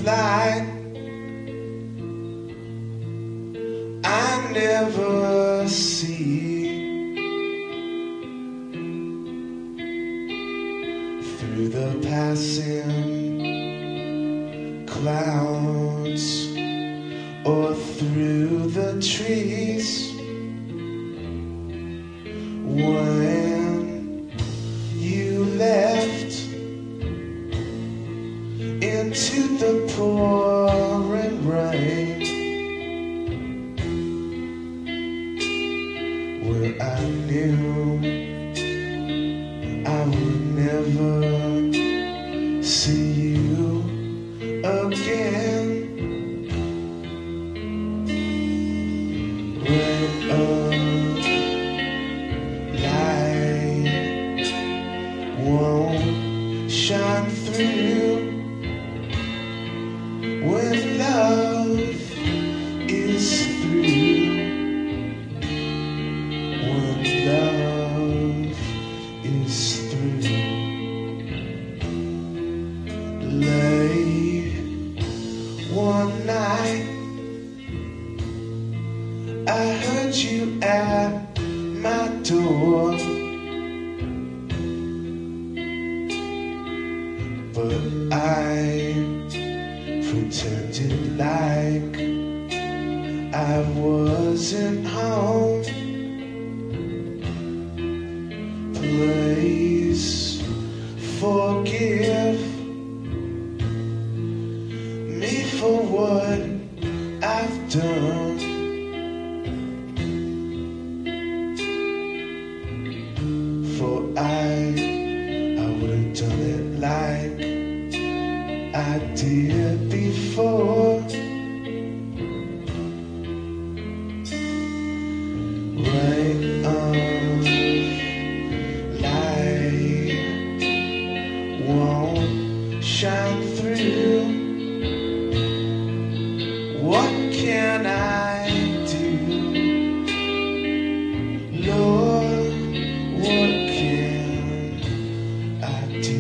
light I never see. Through the passing clouds or through the trees, when you left into the pouring rain, where I knew I would never see you again. When a light won't shine through, when love is through, when love is through. Late one night I heard you at my door, but I pretended like I wasn't home. Please forgive me for what I've done. For I would've done it like I did before. Right on, light won't shine through. What can I do, Lord? What can I do?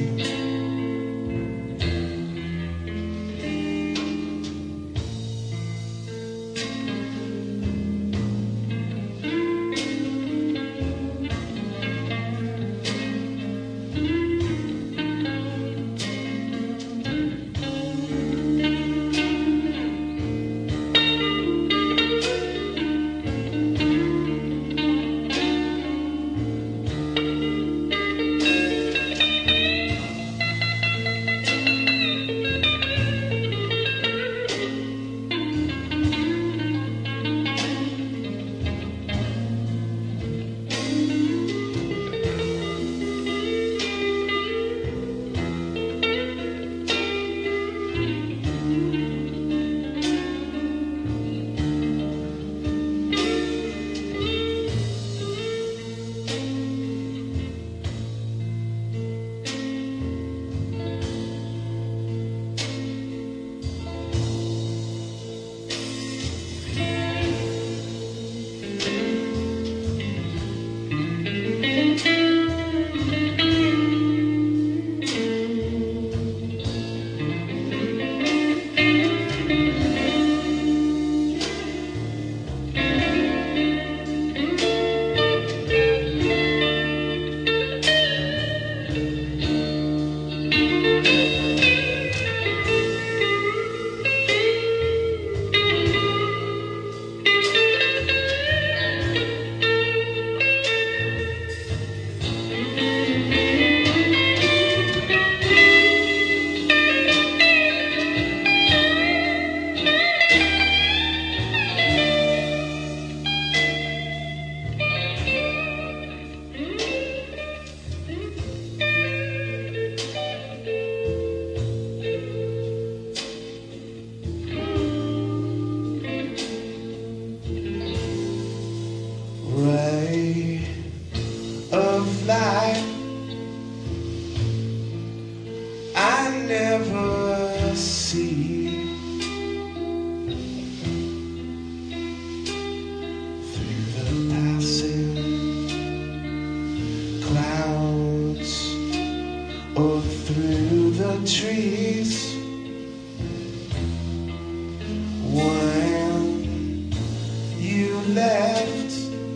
left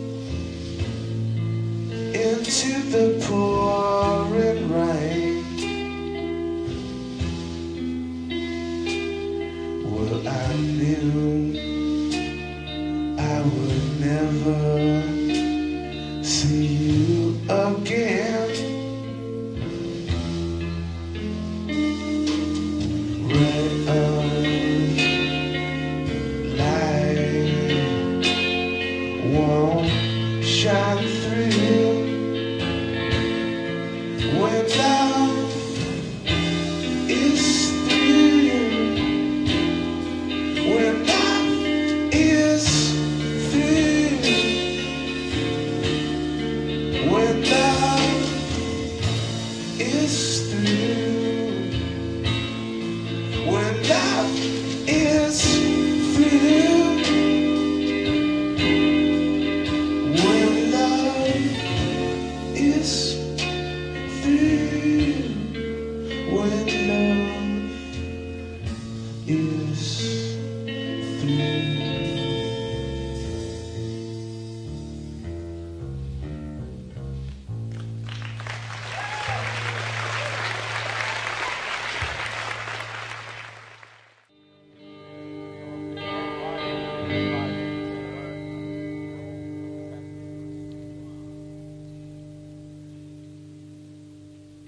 into the pouring rain. Well, I knew I would never see you again. Red light won't shine through when love is through. When love is through. When love is through. When love is through. When love is through. When love is through.